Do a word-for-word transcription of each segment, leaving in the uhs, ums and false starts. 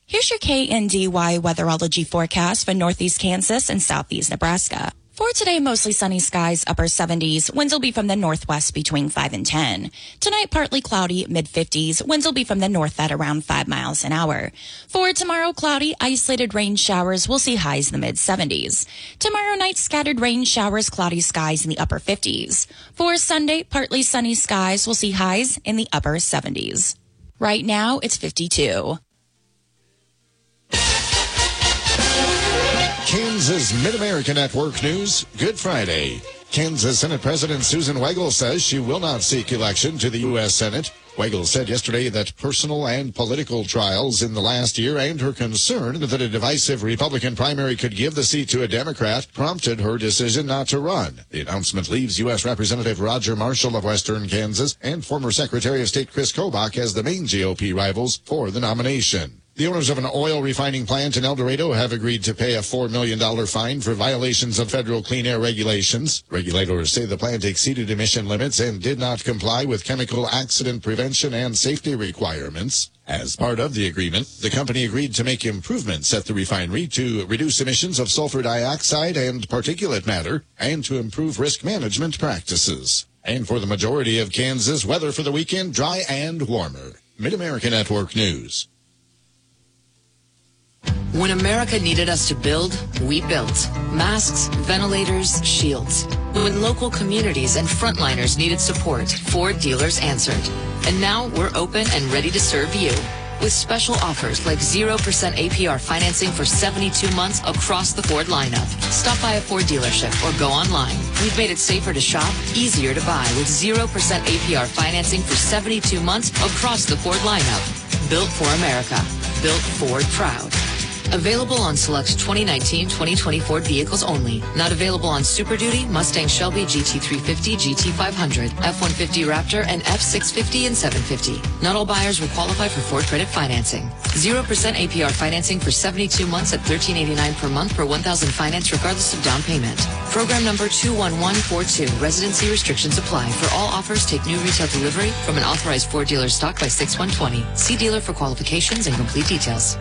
Here's your K N D Y weatherology forecast for northeast Kansas and southeast Nebraska. For today, mostly sunny skies, upper seventies. Winds will be from the northwest between five and ten. Tonight, partly cloudy, mid fifties. Winds will be from the north at around five miles an hour. For tomorrow, cloudy, isolated rain showers. We'll see highs in the mid seventies. Tomorrow night, scattered rain showers, cloudy skies in the upper fifties. For Sunday, partly sunny skies. We'll see highs in the upper seventies. Right now, it's fifty-two. Kansas Mid-America Network News, Good Friday. Kansas Senate President Susan Weigel says she will not seek election to the U S Senate. Weigel said yesterday that personal and political trials in the last year and her concern that a divisive Republican primary could give the seat to a Democrat prompted her decision not to run. The announcement leaves U S Representative Roger Marshall of Western Kansas and former Secretary of State Chris Kobach as the main G O P rivals for the nomination. The owners of an oil refining plant in El Dorado have agreed to pay a four million dollars fine for violations of federal clean air regulations. Regulators say the plant exceeded emission limits and did not comply with chemical accident prevention and safety requirements. As part of the agreement, the company agreed to make improvements at the refinery to reduce emissions of sulfur dioxide and particulate matter and to improve risk management practices. And for the majority of Kansas, weather for the weekend, dry and warmer. Mid-America Network News. When America needed us to build, we built. Masks, ventilators, shields. When local communities and frontliners needed support, Ford dealers answered. And now we're open and ready to serve you. With special offers like zero percent A P R financing for seventy-two months across the Ford lineup. Stop by a Ford dealership or go online. We've made it safer to shop, easier to buy with zero percent A P R financing for seventy-two months across the Ford lineup. Built for America. Built Ford proud. Available on select twenty nineteen twenty twenty Ford vehicles only. Not available on Super Duty, Mustang Shelby, G T three fifty, G T five hundred, F one fifty Raptor, and F six fifty and seven fifty. Not all buyers will qualify for Ford credit financing. zero percent A P R financing for seventy-two months at thirteen eighty-nine per month per one thousand finance regardless of down payment. Program number two one one four two. Residency restrictions apply. For all offers, take new retail delivery from an authorized Ford dealer stock by six one twenty. See dealer for qualifications and complete details.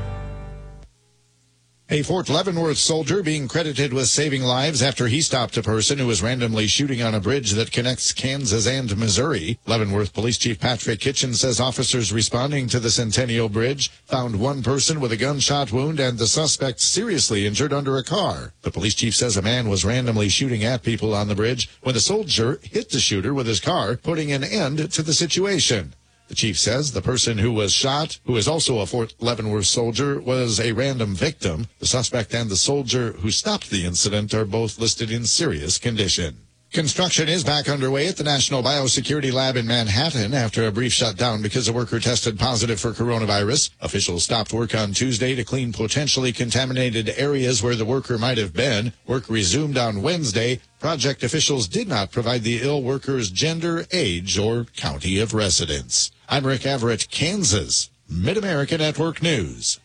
A Fort Leavenworth soldier being credited with saving lives after he stopped a person who was randomly shooting on a bridge that connects Kansas and Missouri. Leavenworth Police Chief Patrick Kitchen says officers responding to the Centennial Bridge found one person with a gunshot wound and the suspect seriously injured under a car. The police chief says a man was randomly shooting at people on the bridge when the soldier hit the shooter with his car, putting an end to the situation. The chief says the person who was shot, who is also a Fort Leavenworth soldier, was a random victim. The suspect and the soldier who stopped the incident are both listed in serious condition. Construction is back underway at the National Biosecurity Lab in Manhattan after a brief shutdown because a worker tested positive for coronavirus. Officials stopped work on Tuesday to clean potentially contaminated areas where the worker might have been. Work resumed on Wednesday. Project officials did not provide the ill worker's gender, age, or county of residence. I'm Rick Everett, Kansas, Mid-America Network News.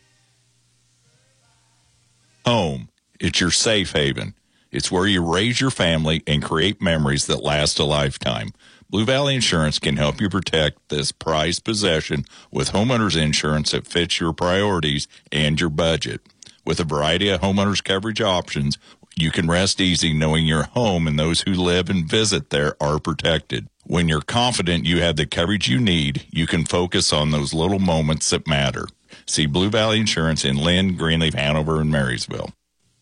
Home. It's your safe haven. It's where you raise your family and create memories that last a lifetime. Blue Valley Insurance can help you protect this prized possession with homeowners insurance that fits your priorities and your budget. With a variety of homeowners coverage options, you can rest easy knowing your home and those who live and visit there are protected. When you're confident you have the coverage you need, you can focus on those little moments that matter. See Blue Valley Insurance in Lynn, Greenleaf, Hanover, and Marysville.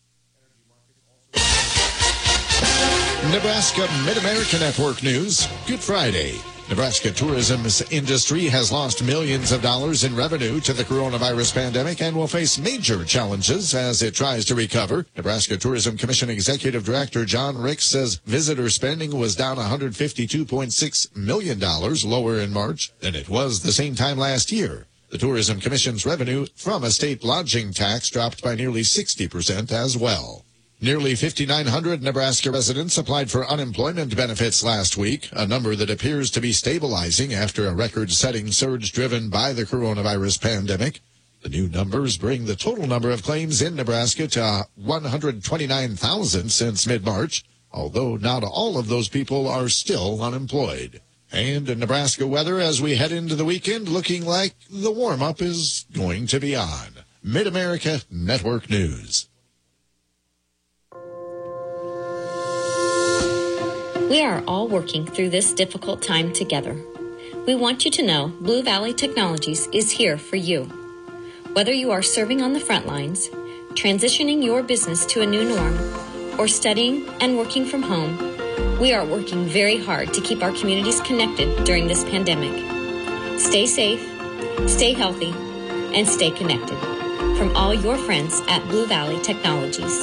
Nebraska Mid-America Network News, Good Friday. Nebraska tourism's industry has lost millions of dollars in revenue to the coronavirus pandemic and will face major challenges as it tries to recover. Nebraska Tourism Commission Executive Director John Ricks says visitor spending was down one hundred fifty-two point six million dollars lower in March than it was the same time last year. The Tourism Commission's revenue from a state lodging tax dropped by nearly sixty percent as well. Nearly fifty-nine hundred Nebraska residents applied for unemployment benefits last week, a number that appears to be stabilizing after a record-setting surge driven by the coronavirus pandemic. The new numbers bring the total number of claims in Nebraska to one hundred twenty-nine thousand since mid-March, although not all of those people are still unemployed. And in Nebraska weather as we head into the weekend, looking like the warm-up is going to be on. Mid-America Network News. We are all working through this difficult time together. We want you to know Blue Valley Technologies is here for you. Whether you are serving on the front lines, transitioning your business to a new norm, or studying and working from home, we are working very hard to keep our communities connected during this pandemic. Stay safe, stay healthy, and stay connected. From all your friends at Blue Valley Technologies.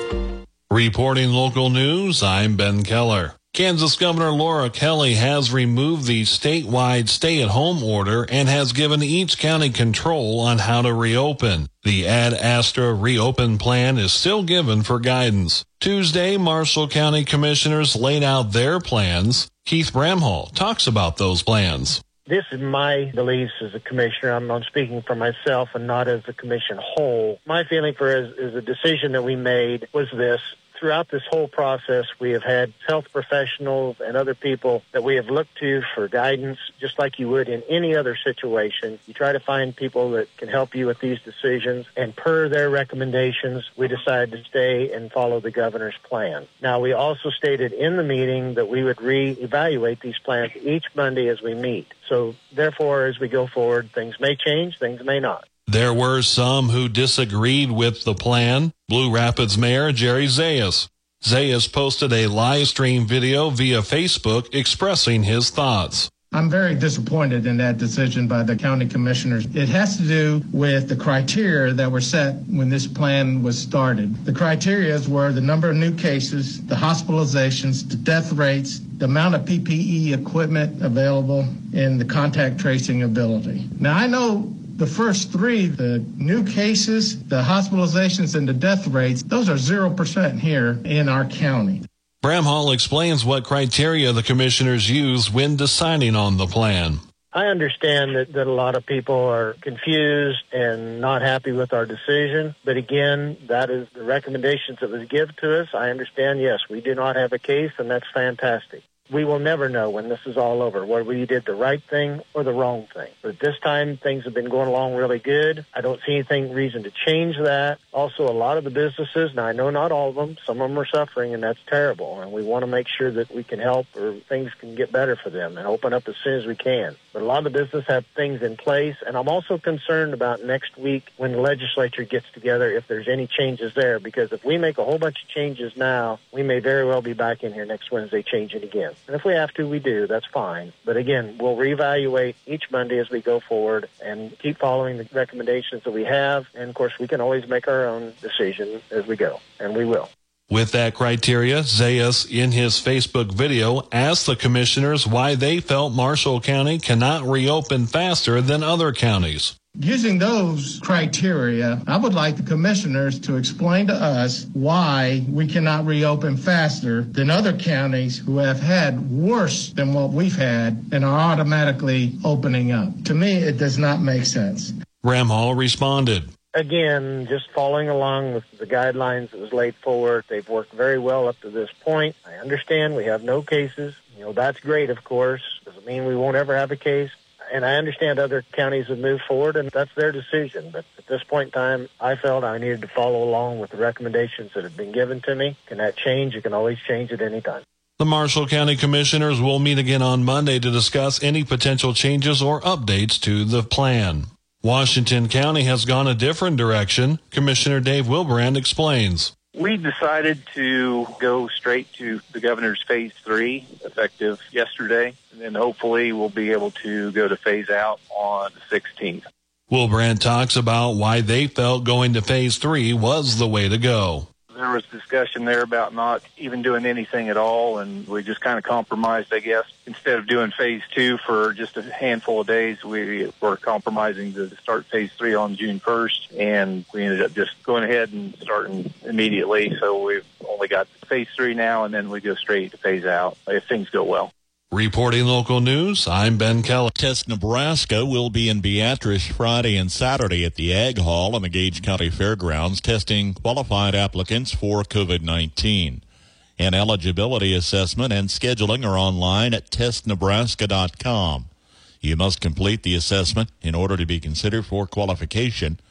Reporting local news, I'm Ben Keller. Kansas Governor Laura Kelly has removed the statewide stay-at-home order and has given each county control on how to reopen. The Ad Astra reopen plan is still given for guidance. Tuesday, Marshall County commissioners laid out their plans. Keith Bramhall talks about those plans. This is my beliefs as a commissioner. I'm, I'm speaking for myself and not as a commission whole. My feeling for is, is the decision that we made was this. Throughout this whole process, we have had health professionals and other people that we have looked to for guidance, just like you would in any other situation. You try to find people that can help you with these decisions, and per their recommendations, we decided to stay and follow the governor's plan. Now, we also stated in the meeting that we would reevaluate these plans each Monday as we meet. So, therefore, as we go forward, things may change, things may not. There were some who disagreed with the plan. Blue Rapids Mayor Jerry Zayas. Zayas posted a live stream video via Facebook expressing his thoughts. I'm very disappointed in that decision by the county commissioners. It has to do with the criteria that were set when this plan was started. The criteria were the number of new cases, the hospitalizations, the death rates, the amount of P P E equipment available, and the contact tracing ability. Now, I know the first three, the new cases, the hospitalizations, and the death rates, those are zero percent here in our county. Bramhall explains what criteria the commissioners use when deciding on the plan. I understand that, that a lot of people are confused and not happy with our decision. But again, that is the recommendations that was given to us. I understand, yes, we do not have a case, and that's fantastic. We will never know when this is all over whether we did the right thing or the wrong thing. But this time, things have been going along really good. I don't see anything reason to change that. Also, a lot of the businesses, now I know not all of them, some of them are suffering, and that's terrible. And we want to make sure that we can help or things can get better for them and open up as soon as we can. But a lot of the businesses have things in place. And I'm also concerned about next week when the legislature gets together, if there's any changes there. Because if we make a whole bunch of changes now, we may very well be back in here next Wednesday changing again. And if we have to, we do. That's fine. But again, we'll reevaluate each Monday as we go forward and keep following the recommendations that we have. And, of course, we can always make our own decision as we go, and we will. With that criteria, Zayas, in his Facebook video, asked the commissioners why they felt Marshall County cannot reopen faster than other counties. Using those criteria, I would like the commissioners to explain to us why we cannot reopen faster than other counties who have had worse than what we've had and are automatically opening up. To me, it does not make sense. Bramhall responded. Again, just following along with the guidelines that was laid forward. They've worked very well up to this point. I understand we have no cases. You know, that's great, of course. Doesn't mean we won't ever have a case. And I understand other counties have moved forward, and that's their decision. But at this point in time, I felt I needed to follow along with the recommendations that have been given to me. Can that change? You can always change at any time. The Marshall County Commissioners will meet again on Monday to discuss any potential changes or updates to the plan. Washington County has gone a different direction. Commissioner Dave Wilbrand explains. We decided to go straight to the governor's phase three, effective yesterday, and then hopefully we'll be able to go to phase out on the sixteenth. Wilbrand talks about why they felt going to phase three was the way to go. There was discussion there about not even doing anything at all, and we just kind of compromised, I guess. Instead of doing phase two for just a handful of days, we were compromising to start phase three on June first, and we ended up just going ahead and starting immediately. So we've only got phase three now, and then we go straight to phase out if things go well. Reporting local news, I'm Ben Keller. Test Nebraska will be in Beatrice Friday and Saturday at the Ag Hall on the Gage County Fairgrounds, testing qualified applicants for COVID nineteen. An eligibility assessment and scheduling are online at test nebraska dot com. You must complete the assessment in order to be considered for qualification.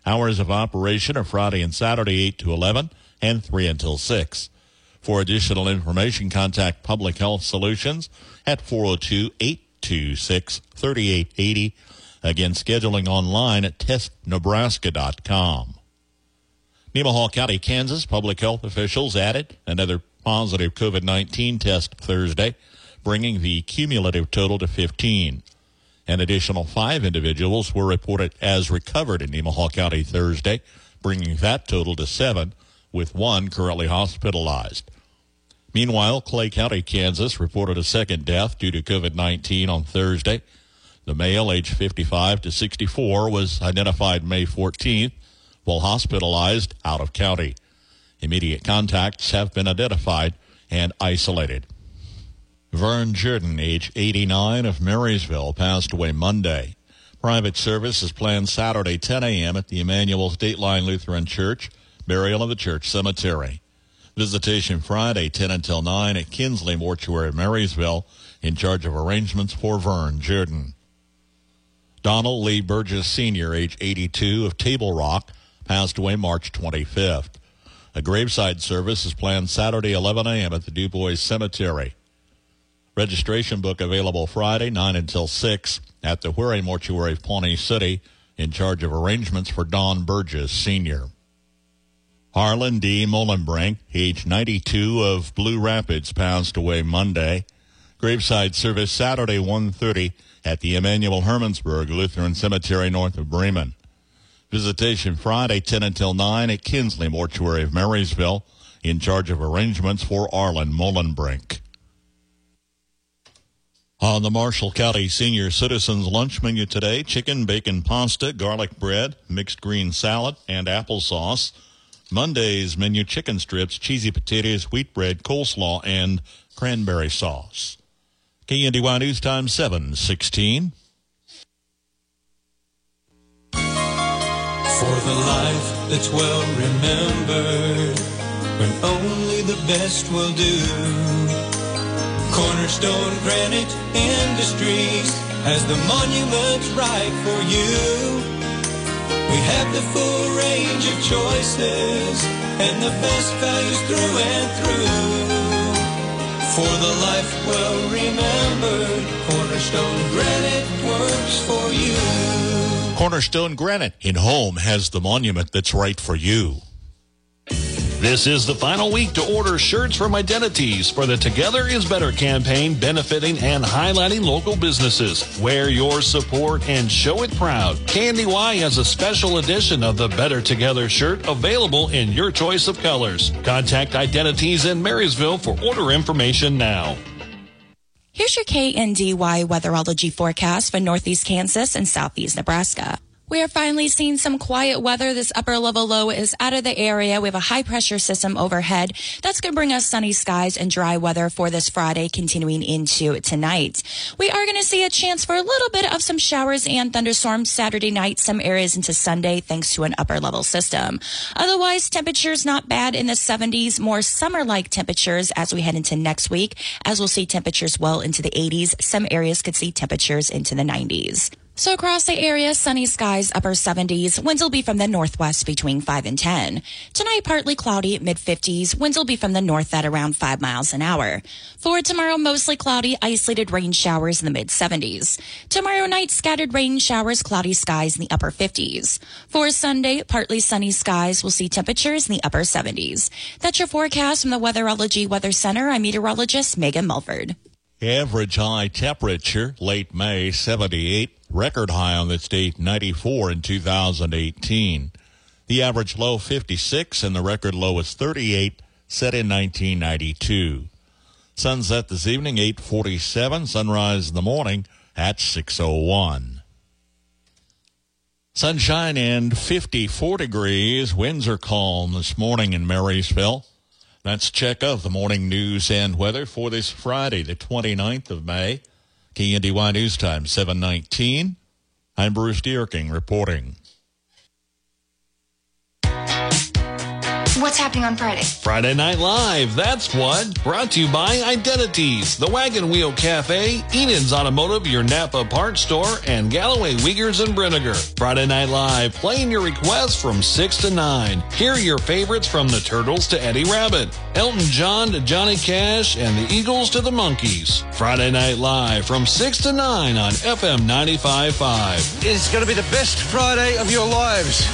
Hours of operation are Friday and Saturday, eight to eleven, and three until six. For additional information, contact Public Health Solutions at four oh two, eight two six, three eight eight oh. Again, scheduling online at test nebraska dot com. Nemaha County, Kansas, public health officials added another positive COVID nineteen test Thursday, bringing the cumulative total to fifteen. An additional five individuals were reported as recovered in Nemaha County Thursday, bringing that total to seven, with one currently hospitalized. Meanwhile, Clay County, Kansas, reported a second death due to COVID nineteen on Thursday. The male, age fifty-five to sixty-four, was identified May fourteenth, while hospitalized out of county. Immediate contacts have been identified and isolated. Vern Jordan, age eighty-nine, of Marysville, passed away Monday. Private service is planned Saturday, ten a.m. at the Emmanuel State Line Lutheran Church, burial in the church cemetery. Visitation Friday, ten until nine at Kinsley Mortuary, Marysville, in charge of arrangements for Vern Jordan. Donald Lee Burgess Senior, age eighty-two, of Table Rock, passed away March twenty-fifth. A graveside service is planned Saturday, eleven a.m. at the Du Bois Cemetery. Registration book available Friday, nine until six, at the Huray Mortuary of Pawnee City, in charge of arrangements for Don Burgess Senior Harlan D. Mullenbrink, age ninety-two, of Blue Rapids, passed away Monday. Graveside service Saturday, one thirty, at the Emmanuel Hermansburg Lutheran Cemetery north of Bremen. Visitation Friday, ten until nine, at Kinsley Mortuary of Marysville, in charge of arrangements for Arlen Mullenbrink. On the Marshall County Senior Citizens lunch menu today, chicken, bacon, pasta, garlic bread, mixed green salad, and applesauce. Monday's menu, chicken strips, cheesy potatoes, wheat bread, coleslaw, and cranberry sauce. K N D Y News Time, seven sixteen. For the life that's well remembered, when only the best will do. Cornerstone Granite Industries has the monuments right for you. We have the full range of choices and the best values through and through. For the life well remembered, Cornerstone Granite works for you. Cornerstone Granite in Home has the monument that's right for you. This is the final week to order shirts from Identities for the Together is Better campaign, benefiting and highlighting local businesses. Wear your support and show it proud. K N D Y has a special edition of the Better Together shirt available in your choice of colors. Contact Identities in Marysville for order information now. Here's your K N D Y weatherology forecast for northeast Kansas and southeast Nebraska. We are finally seeing some quiet weather. This upper level low is out of the area. We have a high pressure system overhead. That's going to bring us sunny skies and dry weather for this Friday, continuing into tonight. We are going to see a chance for a little bit of some showers and thunderstorms Saturday night, some areas into Sunday, thanks to an upper level system. Otherwise, temperatures not bad in the seventies, more summer-like temperatures as we head into next week, as we'll see temperatures well into the eighties. Some areas could see temperatures into the nineties. So across the area, sunny skies, upper seventies. Winds will be from the northwest between five and ten. Tonight, partly cloudy, mid fifties. Winds will be from the north at around five miles an hour. For tomorrow, mostly cloudy, isolated rain showers in the mid seventies. Tomorrow night, scattered rain showers, cloudy skies in the upper fifties. For Sunday, partly sunny skies. We'll see temperatures in the upper seventies. That's your forecast from the Weatherology Weather Center. I'm meteorologist Megan Mulford. Average high temperature, late May, seventy-eight. Record high on this date, ninety-four in two thousand eighteen. The average low, fifty-six, and the record low was thirty-eight, set in nineteen ninety-two. Sunset this evening, eight forty-seven. Sunrise in the morning at six oh one. Sunshine and fifty-four degrees. Winds are calm this morning in Marysville. That's check of the morning news and weather for this Friday, the twenty-ninth of May. K N D Y News Time, seven nineteen. I'm Bruce Dierking reporting. What's happening on Friday? Friday Night Live, that's what. Brought to you by Identities, the Wagon Wheel Cafe, Enid's Automotive, your Napa parts store, and Galloway Wiegers and Brinegar. Friday Night Live, playing your requests from six to nine. Hear your favorites from the Turtles to Eddie Rabbit, Elton John to Johnny Cash, and the Eagles to the Monkees. Friday Night Live from six to nine on F M ninety-five point five. It's going to be the best Friday of your lives.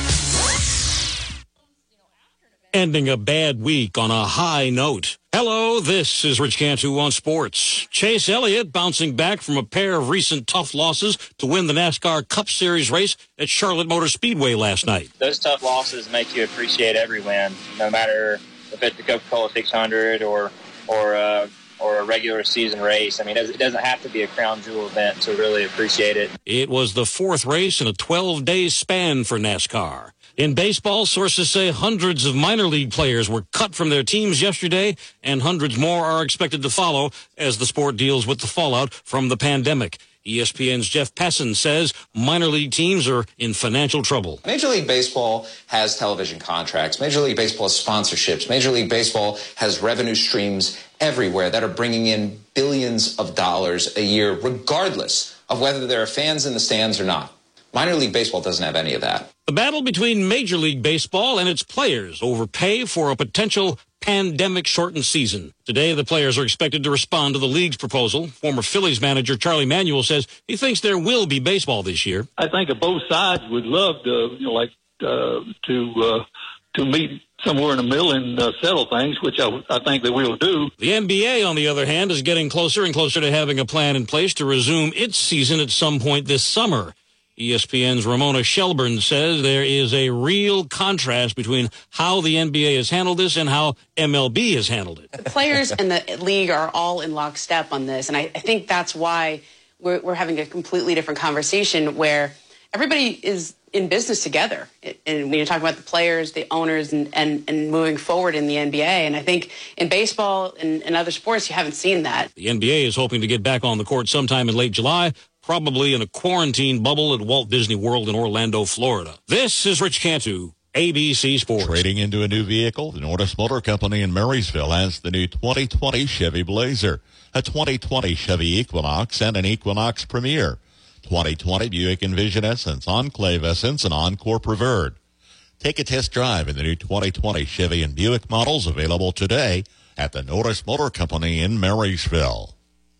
Ending a bad week on a high note. Hello, this is Rich Cantu on sports. Chase Elliott bouncing back from a pair of recent tough losses to win the NASCAR Cup Series race at Charlotte Motor Speedway last night. Those tough losses make you appreciate every win, no matter if it's the Coca-Cola six hundred or or uh, or a regular season race. I mean, it doesn't have to be a crown jewel event to really appreciate it. It was the fourth race in a twelve-day span for NASCAR. In baseball, sources say hundreds of minor league players were cut from their teams yesterday, and hundreds more are expected to follow as the sport deals with the fallout from the pandemic. E S P N's Jeff Passan says minor league teams are in financial trouble. Major League Baseball has television contracts. Major League Baseball has sponsorships. Major League Baseball has revenue streams everywhere that are bringing in billions of dollars a year, regardless of whether there are fans in the stands or not. Minor League Baseball doesn't have any of that. The battle between Major League Baseball and its players over pay for a potential pandemic-shortened season. Today, the players are expected to respond to the league's proposal. Former Phillies manager Charlie Manuel says he thinks there will be baseball this year. I think both sides would love to, you know, like uh, to uh, to meet somewhere in the middle and uh, settle things, which I, I think they will do. The N B A, on the other hand, is getting closer and closer to having a plan in place to resume its season at some point this summer. E S P N's Ramona Shelburne says there is a real contrast between how the N B A has handled this and how M L B has handled it. The players and the league are all in lockstep on this, and I, I think that's why we're, we're having a completely different conversation where everybody is in business together. And when you're talking about the players, the owners, and, and, and moving forward in the N B A, and I think in baseball and, and other sports, you haven't seen that. The N B A is hoping to get back on the court sometime in late July, probably in a quarantine bubble at Walt Disney World in Orlando, Florida. This is Rich Cantu, A B C Sports. Trading into a new vehicle, the Norris Motor Company in Marysville has the new twenty twenty Chevy Blazer, a twenty twenty Chevy Equinox, and an Equinox Premier, twenty twenty Buick Envision Essence, Enclave Essence, and Encore Preferred. Take a test drive in the new twenty twenty Chevy and Buick models available today at the Norris Motor Company in Marysville.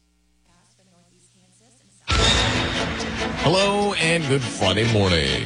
Hello and good Friday morning.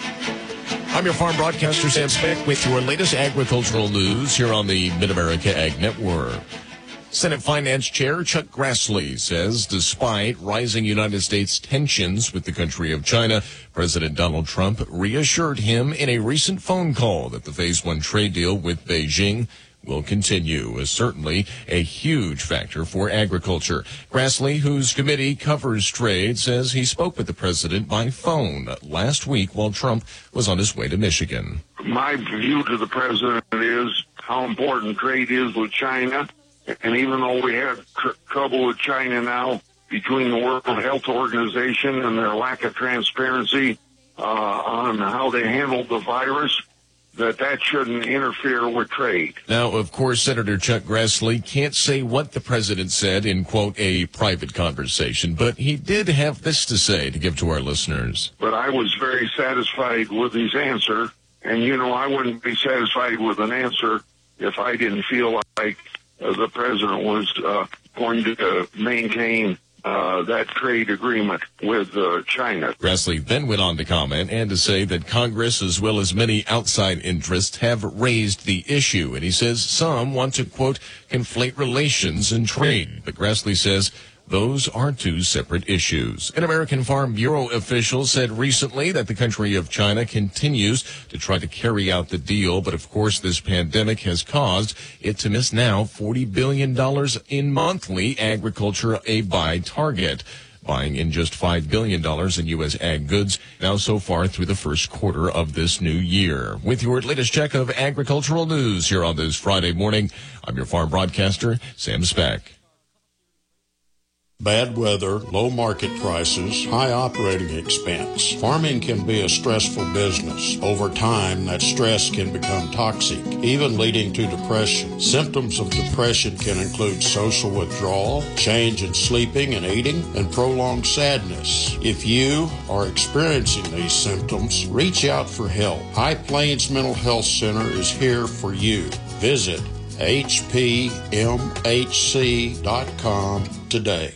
I'm your farm broadcaster, Sam Speck, with your latest agricultural news here on the Mid-America Ag Network. Senate Finance Chair Chuck Grassley says despite rising United States tensions with the country of China, President Donald Trump reassured him in a recent phone call that the Phase One trade deal with Beijing will continue, is certainly a huge factor for agriculture. Grassley, whose committee covers trade, says he spoke with the president by phone last week while Trump was on his way to Michigan. My view to the president is how important trade is with China. And even though we have tr- trouble with China now between the World Health Organization and their lack of transparency uh, on how they handled the virus, that that shouldn't interfere with trade. Now, of course, Senator Chuck Grassley can't say what the president said in, quote, a private conversation, but he did have this to say to give to our listeners. But I was very satisfied with his answer, and, you know, I wouldn't be satisfied with an answer if I didn't feel like uh, the president was uh, going to uh, maintain Uh, that trade agreement with uh, China. Grassley then went on to comment and to say that Congress, as well as many outside interests, have raised the issue. And he says some want to, quote, conflate relations and trade. But Grassley says those are two separate issues. An American Farm Bureau official said recently that the country of China continues to try to carry out the deal, but of course this pandemic has caused it to miss now forty billion dollars in monthly agriculture aid-buy target, buying in just five billion dollars in U S ag goods now so far through the first quarter of this new year. With your latest check of agricultural news here on this Friday morning, I'm your farm broadcaster, Sam Speck. Bad weather, low market prices, high operating expense. Farming can be a stressful business. Over time, that stress can become toxic, even leading to depression. Symptoms of depression can include social withdrawal, change in sleeping and eating, and prolonged sadness. If you are experiencing these symptoms, reach out for help. High Plains Mental Health Center is here for you. Visit H P M H C dot com today.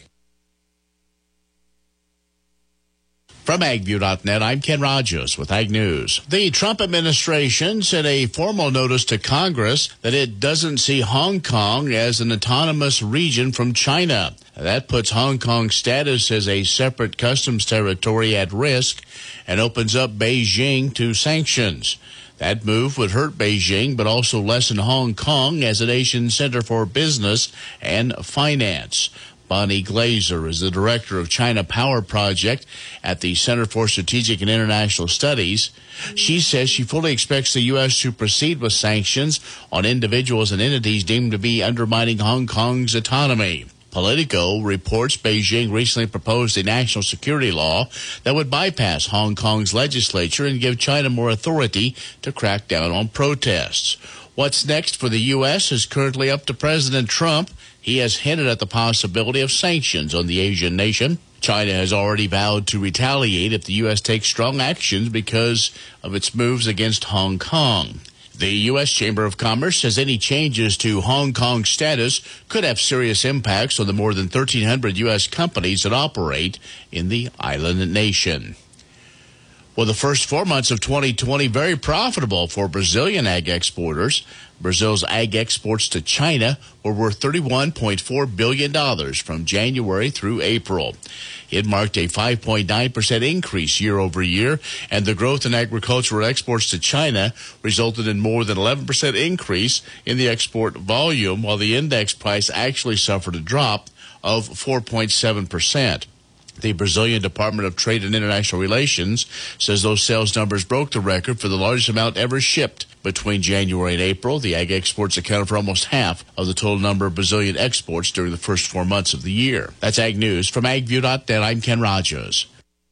From ag view dot net, I'm Ken Rogers with Ag News. The Trump administration sent a formal notice to Congress that it doesn't see Hong Kong as an autonomous region from China. That puts Hong Kong's status as a separate customs territory at risk and opens up Beijing to sanctions. That move would hurt Beijing, but also lessen Hong Kong as a nation's center for business and finance. Bonnie Glazer is the director of China Power Project at the Center for Strategic and International Studies. She says she fully expects the U S to proceed with sanctions on individuals and entities deemed to be undermining Hong Kong's autonomy. Politico reports Beijing recently proposed a national security law that would bypass Hong Kong's legislature and give China more authority to crack down on protests. What's next for the U S is currently up to President Trump. He has hinted at the possibility of sanctions on the Asian nation. China has already vowed to retaliate if the U S takes strong actions because of its moves against Hong Kong. The U S Chamber of Commerce says any changes to Hong Kong's status could have serious impacts on the more than thirteen hundred U S companies that operate in the island nation. Well, the first four months of twenty twenty, very profitable for Brazilian ag exporters. Brazil's ag exports to China were worth thirty-one point four billion dollars from January through April. It marked a five point nine percent increase year over year, and the growth in agricultural exports to China resulted in more than eleven percent increase in the export volume, while the index price actually suffered a drop of four point seven percent. The Brazilian Department of Trade and International Relations says those sales numbers broke the record for the largest amount ever shipped. Between January and April, the ag exports accounted for almost half of the total number of Brazilian exports during the first four months of the year. That's Ag News. From ag view dot net, I'm Ken Rogers.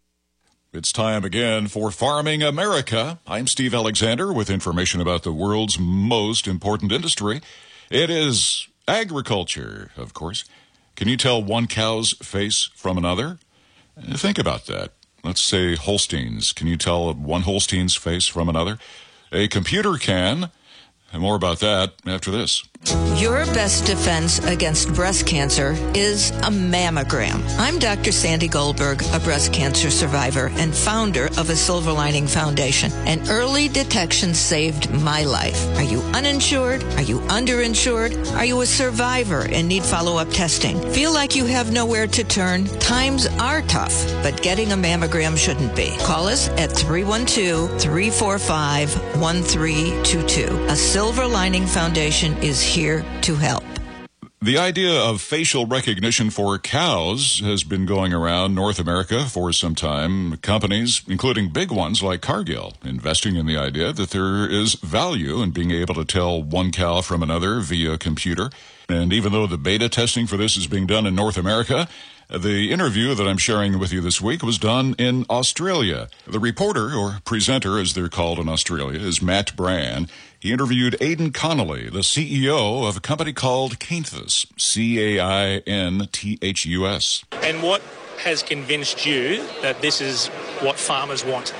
It's time again for Farming America. I'm Steve Alexander with information about the world's most important industry. It is agriculture, of course. Can you tell one cow's face from another? Think about that. Let's say Holsteins. Can you tell one Holstein's face from another? A computer can. And more about that after this. Your best defense against breast cancer is a mammogram. I'm Doctor Sandy Goldberg, a breast cancer survivor and founder of a Silver Lining Foundation. And early detection saved my life. Are you uninsured? Are you underinsured? Are you a survivor and need follow-up testing? Feel like you have nowhere to turn? Times are tough, but getting a mammogram shouldn't be. Call us at three one two, three four five, one three two two. A Silver Lining Foundation is here to help. The idea of facial recognition for cows has been going around North America for some time. Companies, including big ones like Cargill, investing in the idea that there is value in being able to tell one cow from another via computer. And even though the beta testing for this is being done in North America, the interview that I'm sharing with you this week was done in Australia. The reporter, or presenter as they're called in Australia, is Matt Brand. He interviewed Aidan Connolly, the C E O of a company called Cainthus, C A I N T H U S. And what has convinced you that this is what farmers want?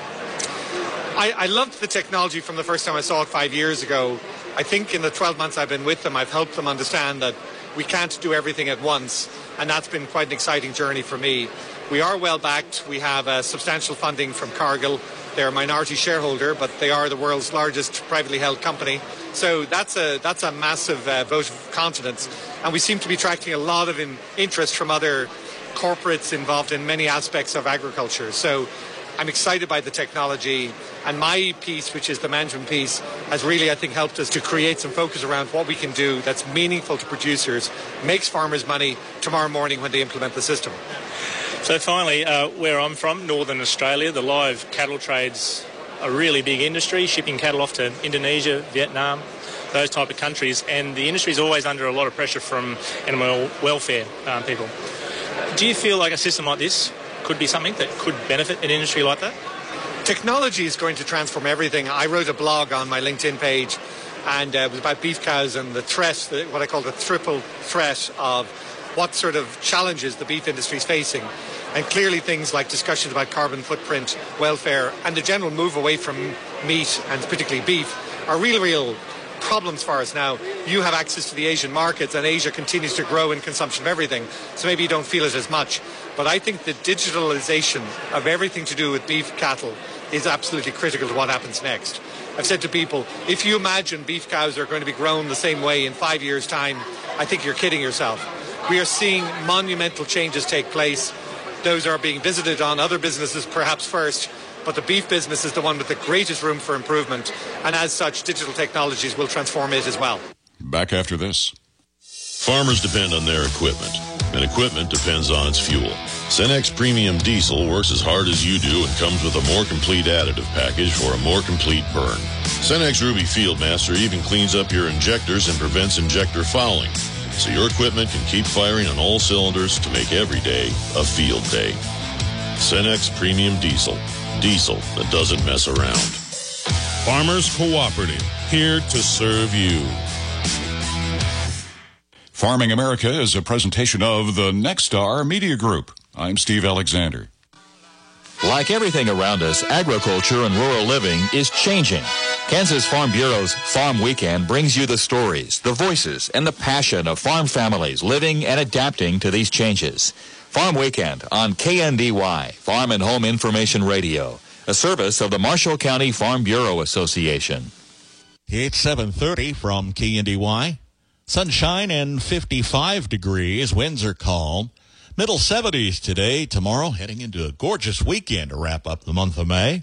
I, I loved the technology from the first time I saw it five years ago. I think in the twelve months I've been with them, I've helped them understand that we can't do everything at once, and that's been quite an exciting journey for me. We are well backed. We have uh, substantial funding from Cargill. They're a minority shareholder, but they are the world's largest privately held company. So that's a that's a massive uh, vote of confidence. And we seem to be attracting a lot of in, interest from other corporates involved in many aspects of agriculture. So I'm excited by the technology. And my piece, which is the management piece, has really, I think, helped us to create some focus around what we can do that's meaningful to producers, makes farmers money tomorrow morning when they implement the system. So finally, uh, where I'm from, Northern Australia, the live cattle trade's a really big industry, shipping cattle off to Indonesia, Vietnam, those type of countries, and the industry is always under a lot of pressure from animal welfare um, people. Do you feel like a system like this could be something that could benefit an industry like that? Technology is going to transform everything. I wrote a blog on my LinkedIn page, and uh, it was about beef cows and the threat, the, what I call the triple threat of what sort of challenges the beef industry is facing. And clearly things like discussions about carbon footprint, welfare, and the general move away from meat, and particularly beef, are real, real problems for us now. You have access to the Asian markets, and Asia continues to grow in consumption of everything, so maybe you don't feel it as much. But I think the digitalization of everything to do with beef cattle is absolutely critical to what happens next. I've said to people, if you imagine beef cows are going to be grown the same way in five years' time, I think you're kidding yourself. We are seeing monumental changes take place. Those are being visited on other businesses perhaps first, but the beef business is the one with the greatest room for improvement, and as such, digital technologies will transform it as well. Back after this. Farmers depend on their equipment, and equipment depends on its fuel. Cenex Premium Diesel works as hard as you do and comes with a more complete additive package for a more complete burn. Cenex Ruby Fieldmaster even cleans up your injectors and prevents injector fouling, so your equipment can keep firing on all cylinders to make every day a field day. Cenex Premium Diesel. Diesel that doesn't mess around. Farmers Cooperative, here to serve you. Farming America is a presentation of the Nexstar Media Group. I'm Steve Alexander. Like everything around us, agriculture and rural living is changing. Kansas Farm Bureau's Farm Weekend brings you the stories, the voices, and the passion of farm families living and adapting to these changes. Farm Weekend on K N D Y, Farm and Home Information Radio, a service of the Marshall County Farm Bureau Association. It's seven thirty from K N D Y. Sunshine and fifty-five degrees. Winds are calm. Middle seventies today. Tomorrow, heading into a gorgeous weekend to wrap up the month of May.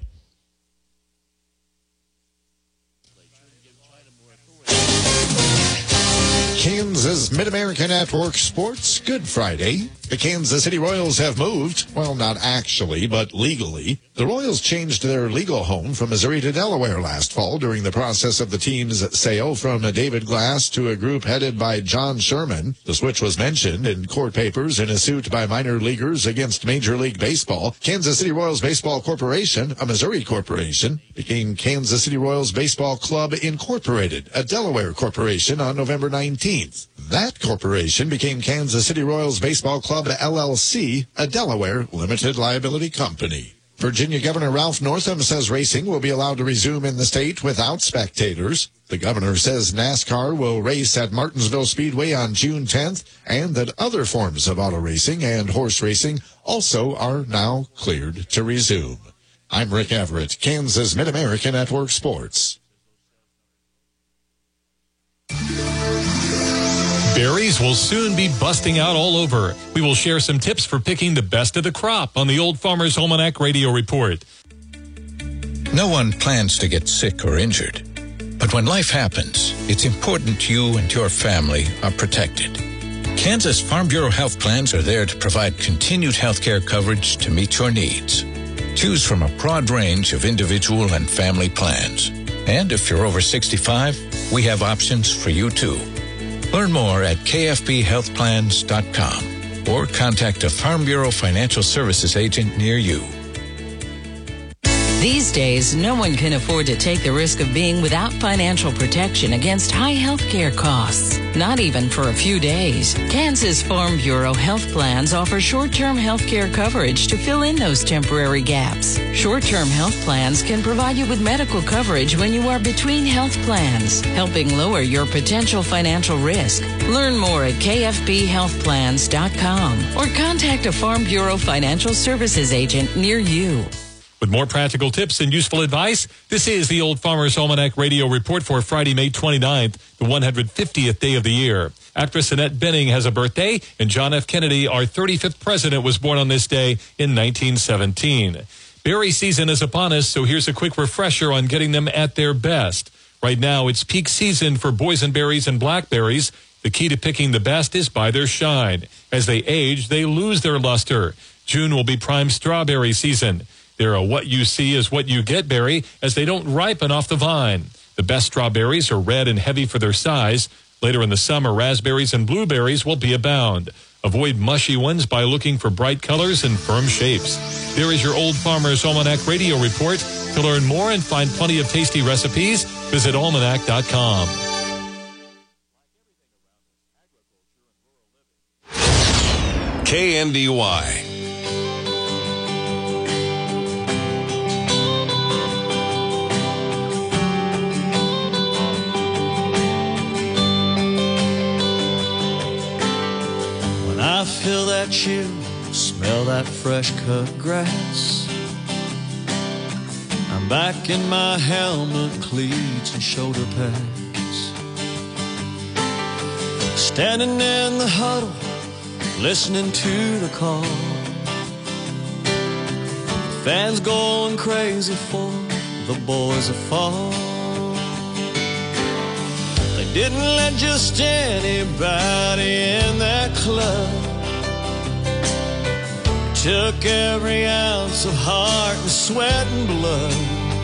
Kansas Mid-America Network Sports. Good Friday. The Kansas City Royals have moved. Well, not actually, but legally. The Royals changed their legal home from Missouri to Delaware last fall during the process of the team's sale from David Glass to a group headed by John Sherman. The switch was mentioned in court papers in a suit by minor leaguers against Major League Baseball. Kansas City Royals Baseball Corporation, a Missouri corporation, became Kansas City Royals Baseball Club Incorporated, a Delaware corporation, on November nineteenth. That corporation became Kansas City Royals Baseball Club L L C, a Delaware limited liability company. Virginia Governor Ralph Northam says racing will be allowed to resume in the state without spectators. The governor says NASCAR will race at Martinsville Speedway on June tenth, and that other forms of auto racing and horse racing also are now cleared to resume. I'm Rick Everett, Kansas Mid-America Network Sports. Berries will soon be busting out all over. We will share some tips for picking the best of the crop on the Old Farmer's Almanac Radio Report. No one plans to get sick or injured. But when life happens, it's important you and your family are protected. Kansas Farm Bureau health plans are there to provide continued health care coverage to meet your needs. Choose from a broad range of individual and family plans. And if you're over sixty-five, we have options for you too. Learn more at K F B health plans dot com or contact a Farm Bureau Financial Services agent near you. These days, no one can afford to take the risk of being without financial protection against high health care costs, not even for a few days. Kansas Farm Bureau health plans offer short-term health care coverage to fill in those temporary gaps. Short-term health plans can provide you with medical coverage when you are between health plans, helping lower your potential financial risk. Learn more at K F B health plans dot com or contact a Farm Bureau Financial Services agent near you. With more practical tips and useful advice, this is the Old Farmer's Almanac Radio Report for Friday, May twenty-ninth, the one hundred fiftieth day of the year. Actress Annette Bening has a birthday, and John F. Kennedy, our thirty-fifth president, was born on this day in nineteen seventeen. Berry season is upon us, so here's a quick refresher on getting them at their best. Right now, it's peak season for boysenberries and blackberries. The key to picking the best is by their shine. As they age, they lose their luster. June will be prime strawberry season. They're a what you see is what you get berry, as they don't ripen off the vine. The best strawberries are red and heavy for their size. Later in the summer, raspberries and blueberries will be abound. Avoid mushy ones by looking for bright colors and firm shapes. There is your Old Farmer's Almanac Radio Report. To learn more and find plenty of tasty recipes, visit almanac dot com. K N D Y. When I feel that chill, smell that fresh cut grass, I'm back in my helmet, cleats, and shoulder pads, standing in the huddle, listening to the call. Fans going crazy for the boys of fall. They didn't let just anybody in that club. Took every ounce of heart and sweat and blood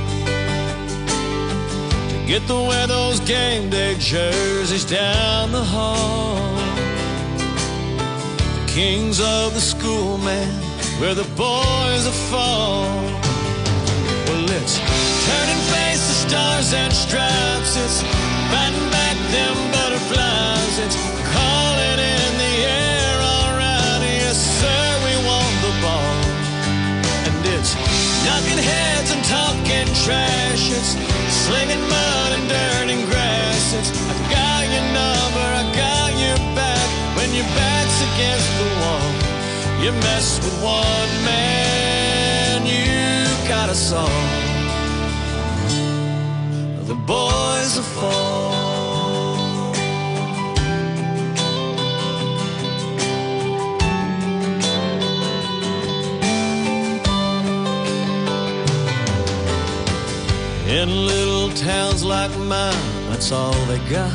to get to wear those game day jerseys down the hall. Kings of the school, man, where the boys are fall. Well, it's turning face to stars and stripes. It's fighting back them butterflies. It's calling in the air, all right. Yes, sir, we want the ball. And it's knocking heads and talking trash. It's slinging mud and dirt and grass. It's I got your number, I got your back. When your back's against the wall, you mess with one man, you got us all. The boys are fall. In little towns like mine, that's all they got.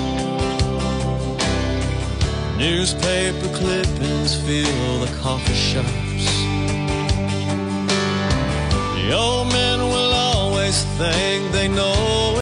Newspaper clippings fill the coffee shops. The old men will always think they know